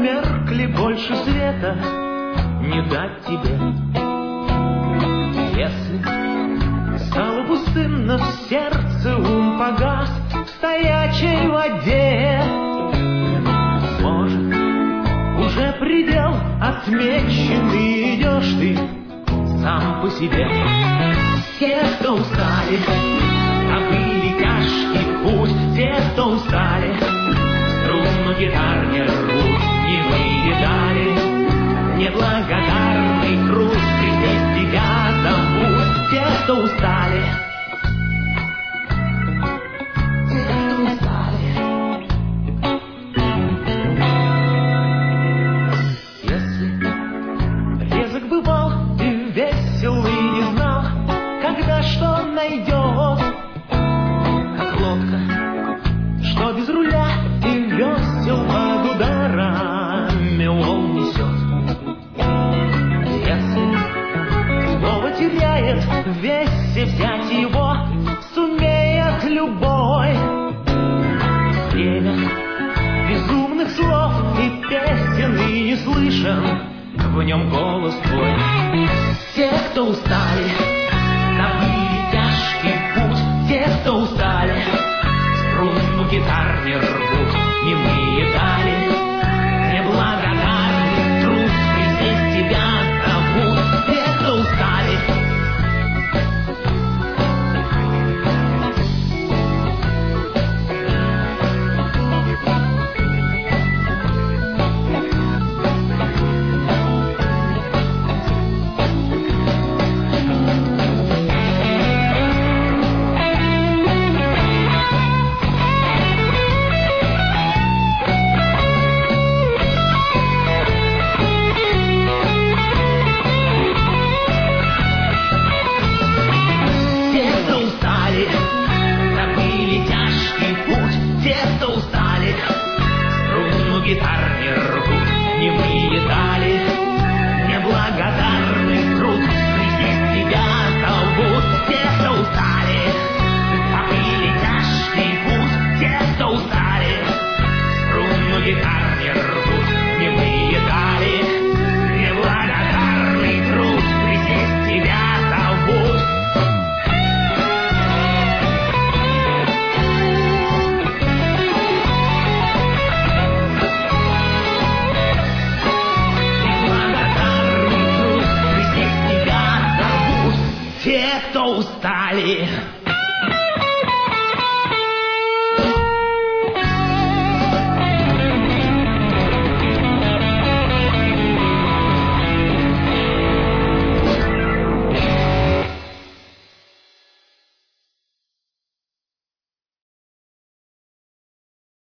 померкли, больше света не дать тебе. Если стало пустынно в сердце, ум погас в стоячей воде, может, уже предел отмеченный, идешь ты сам по себе. Те, кто устали, забыли тяжкий путь, те, кто устали, струну гитар не рвут, немые дали, неблагодарный труд, где тебя зовут. Те, кто устали, те, кто устали. Если резок бывал и весел, и не знал, когда что найдет, как лодка, что без руля и весел под ударами волн несет. Если слово теряет в весе, взять его сумеет любой. Время безумных слов и песен, и не слышен в нем голос твой. Те, кто устали, забыли тяжкий путь, те, кто устали, струну гитар не рвут, немые дали, неблагодарный труд, здесь тебя зовут. Те, кто устали, забыли тяжкий путь, те, кто устали, струну гитар не рвут, немые дали, неблагодарный труд, среди тебя зовут. Те, кто устали, забыли тяжкий путь, те, кто устали, струну гитар не рвут, немые дали, неблагодарный труд, среди тебя зовут. Те, кто устали.